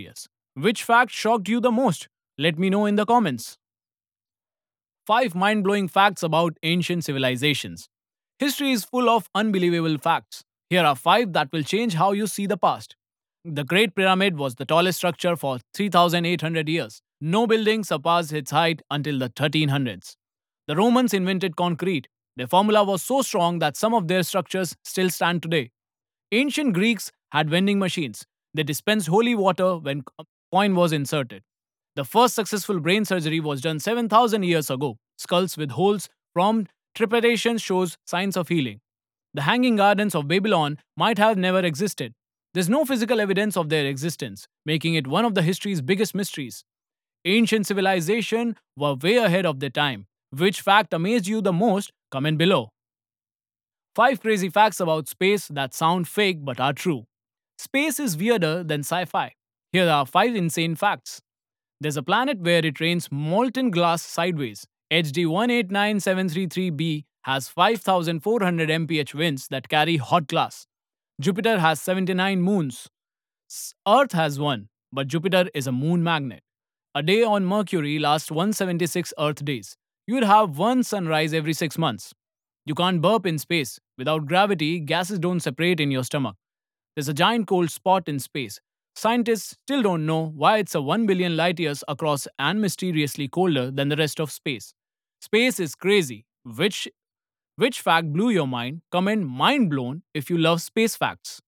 Yes. Which fact shocked you the most? Let me know in the comments. 5 mind blowing facts about ancient civilizations. History is full of unbelievable facts. Here are 5 that will change how you see the past. The Great Pyramid was the tallest structure for 3,800 years. No building surpassed its height until the 1300s. The Romans invented concrete. Their formula was so strong that some of their structures still stand today. Ancient Greeks had vending machines. They dispensed holy water when a coin was inserted. The first successful brain surgery was done 7,000 years ago. Skulls with holes from trepanation shows signs of healing. The Hanging Gardens of Babylon might have never existed. There's no physical evidence of their existence, making it one of the history's biggest mysteries. Ancient civilization were way ahead of their time. Which fact amazed you the most? Comment below. 5 crazy facts about space that sound fake but are true. Space is weirder than sci fi. Here are 5 insane facts. There's a planet where it rains molten glass sideways. HD 189733b has 5400 mph winds that carry hot glass. Jupiter has 79 moons. Earth has one, but Jupiter is a moon magnet. A day on Mercury lasts 176 Earth days. You'd have one sunrise every 6 months. You can't burp in space. Without gravity, gases don't separate in your stomach. There's a giant cold spot in space. Scientists still don't know why it's a 1 billion light years across and mysteriously colder than the rest of space. Space is crazy. Which fact blew your mind? Comment mind blown if you love space facts.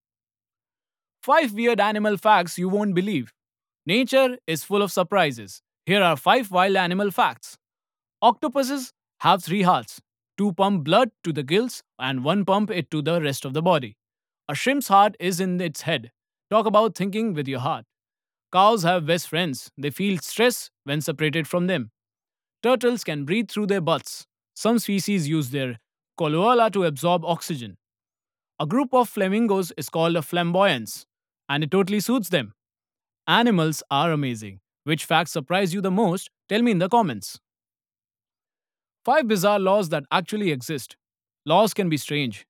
5 weird animal facts you won't believe. Nature is full of surprises. Here are 5 wild animal facts. Octopuses have 3 hearts. 2 pump blood to the gills and 1 pump it to the rest of the body. A shrimp's heart is in its head. Talk about thinking with your heart. Cows have best friends. They feel stress when separated from them. Turtles can breathe through their butts. Some species use their corolla to absorb oxygen. A group of flamingos is called a flamboyance, and it totally suits them. Animals are amazing. Which facts surprise you the most? Tell me in the comments. 5 bizarre laws that actually exist. Laws can be strange,